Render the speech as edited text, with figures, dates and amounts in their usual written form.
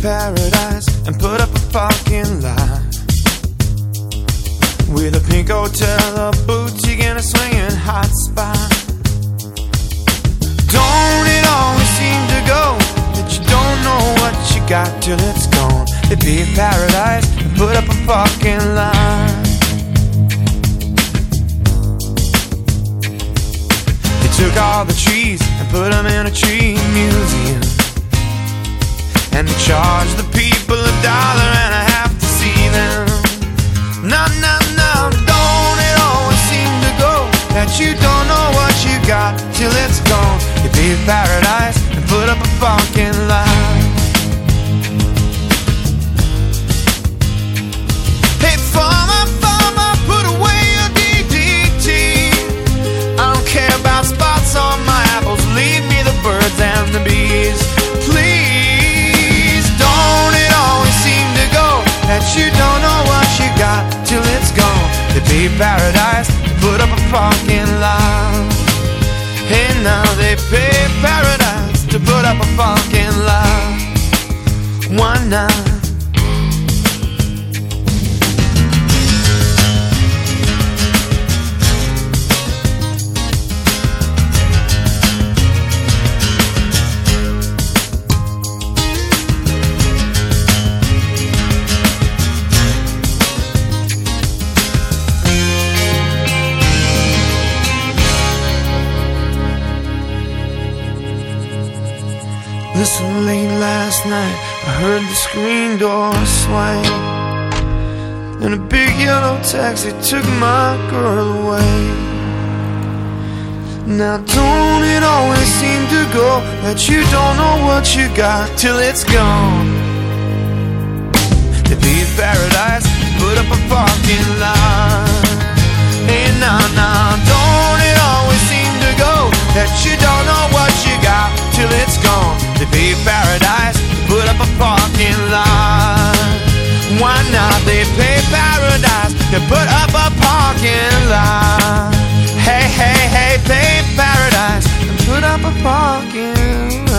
paradise and put up a parking lot with a pink hotel, a boutique, and a swinging hot spot. Don't it always seem to go that you don't know what you got till it's gone? They paved paradise and put up a parking lot. They took all the trees and put them in a tree museum, and they charged the people $1.50 to see them. No, no, no, don't it always seem to go that you don't know what you got till it's gone? You paved paradise and put up a parking lot. Hey, farmer, farmer, put away your DDT. I don't care about spots on my apples, leave me the birds and the bees. Please, don't it always seem to go that you don't know what you got till it's gone? They paved paradise, put up a parking lot. Hey, now they paved paradise to put up a parking lot. Why not? Listen, late last night I heard the screen door swing, and a big yellow taxi took my girl away. Now don't it always seem to go that you don't know what you got till it's gone? They paved paradise, put up a parking lot. Hey, nah, nah, don't it always seem to go that you don't know what you got till it's gone? They paved paradise, put up a parking lot. Why not? They paved paradise, they put up a parking lot. Hey, hey, hey, paved paradise and put up a parking lot.